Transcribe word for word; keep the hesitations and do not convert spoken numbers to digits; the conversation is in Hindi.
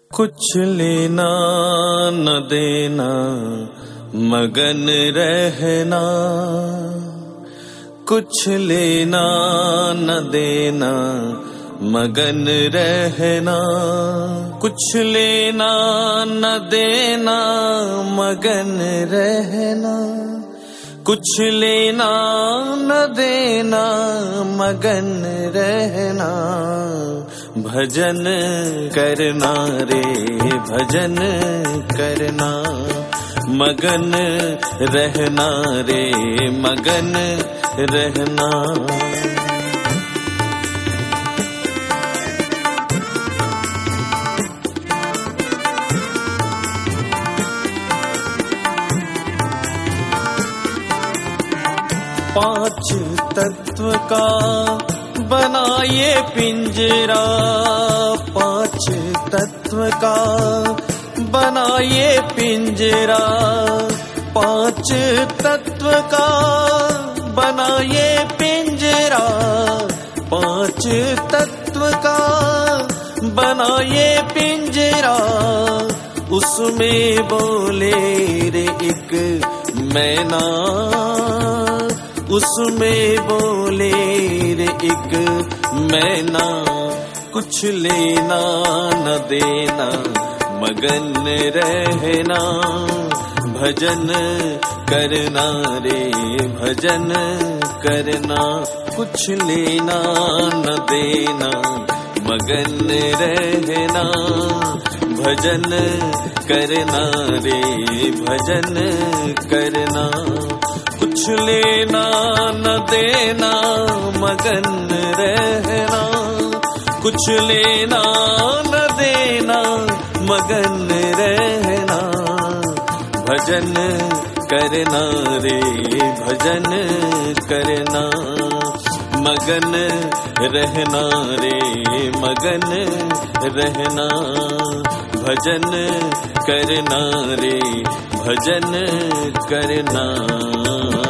कुछ लेना न देना मगन रहना, कुछ लेना न देना मगन रहना, कुछ लेना न देना मगन रहना, कुछ लेना न देना मगन रहना। भजन करना रे भजन करना, मगन रहना रे मगन रहना। पांच तत्व का बनाए पिंजरा, पांच तत्व का बनाए पिंजरा, पांच तत्व का बनाए पिंजरा, पांच तत्व का बनाए पिंजरा। उसमें बोले रे एक मैना, उसमें बोले रे एक मैना। कुछ लेना न देना मगन रहना, भजन करना रे भजन करना। कुछ लेना न देना मगन रहना, भजन करना रे भजन करना। कुछ लेना न देना मगन रहना, कुछ लेना न देना मगन रहना। भजन करना रे भजन करना, मगन रहना रे मगन रहना। भजन करना रे भजन करना।